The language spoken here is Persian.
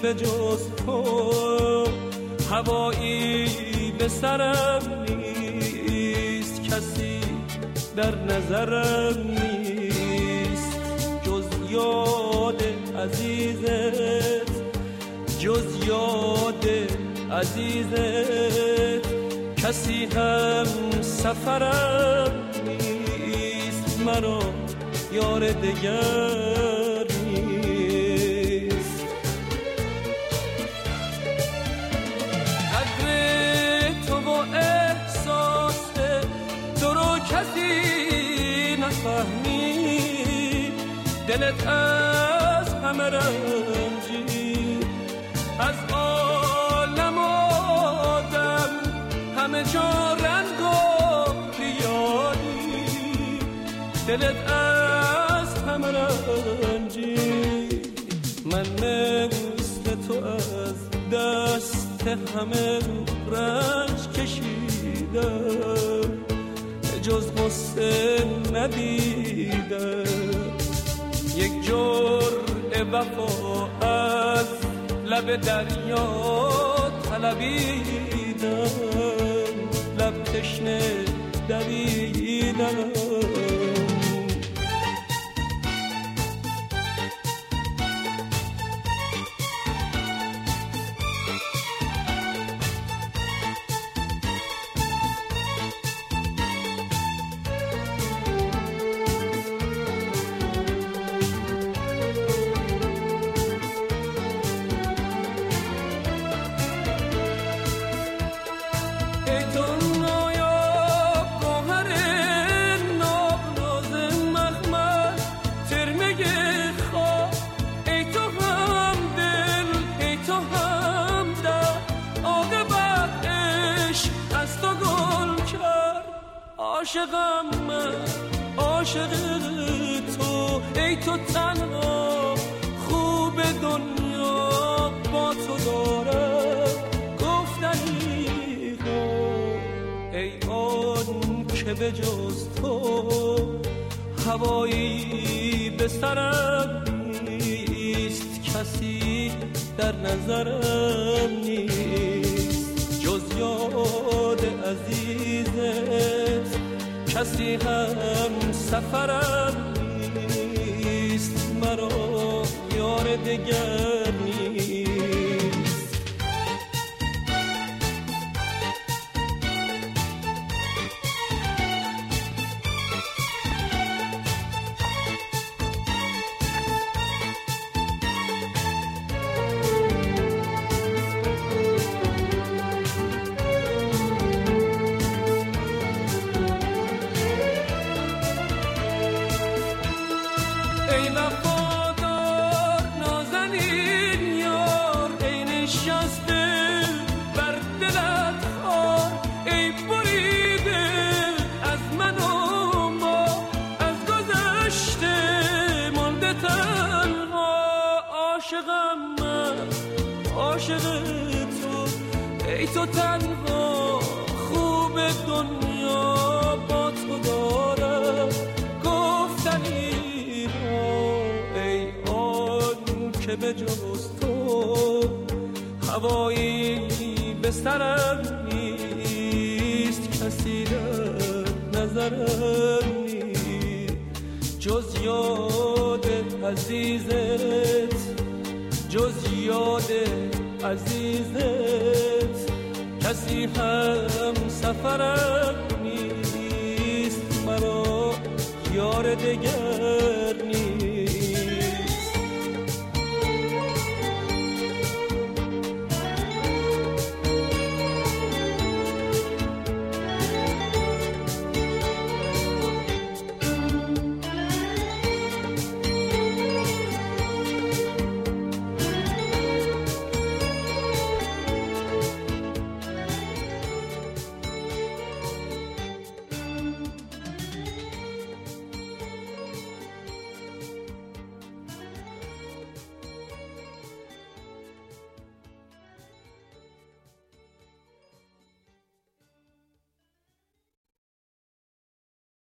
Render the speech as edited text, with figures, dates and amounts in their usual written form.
به جز تو هوایی به سرم نیست، کسی در نظرم نیست جز یاد عزیزت، جز یاد عزیزت. کسی هم سفرم نیست، مرا یار دگر نیست. قدر تو و احساس تو رو کسی نفهمید، دلت از همه رنجی، از عالم آدم همه جا رنگ و بیاری، دلت از همه رنجی. من مثل تو از دست همه رنج کشیدم، جز غصه ندیدم. یک جرعه وفا از لب دریا طلبیدم، لب تشنه دویدم. عاشقم من، عاشق تو، ای تو تنها خوب دنیا با تو دارم گفتنی ها. ای آن که به جز تو هوایی به سرم نیست، کسی در نظرم نیست جز یاد عزیزت. کسی هم سفرم نیست، مرا یار دگر نیست. ای وفادار نازنین یار، ای نشسته بر دلت خار، ای بریده از من و ما، از گذشته مانده تنها. عاشقم من، عاشق تو، ای تو تنها خوب دنیا با تو دارم گفتنی. ای آن که به جز تو هوایی به سرم نیست، کسی در نظرم نیست جز یاد عزیزت، جز یاد عزیزت. کسی هم سفرم نیست، مرا یار دگر